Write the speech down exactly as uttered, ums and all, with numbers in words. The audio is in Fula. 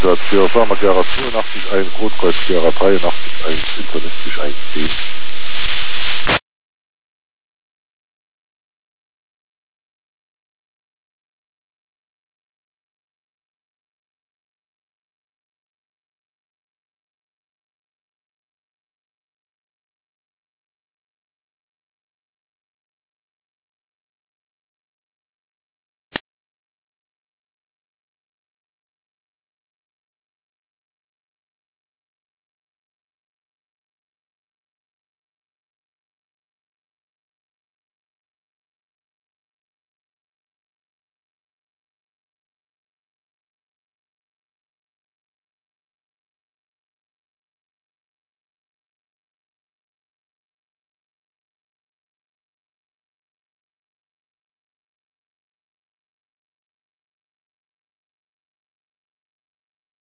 Für Firma Gera zweiundachtzig eins, Rotkreuz Gera dreiundachtzig eins, interimistisch eins zehn.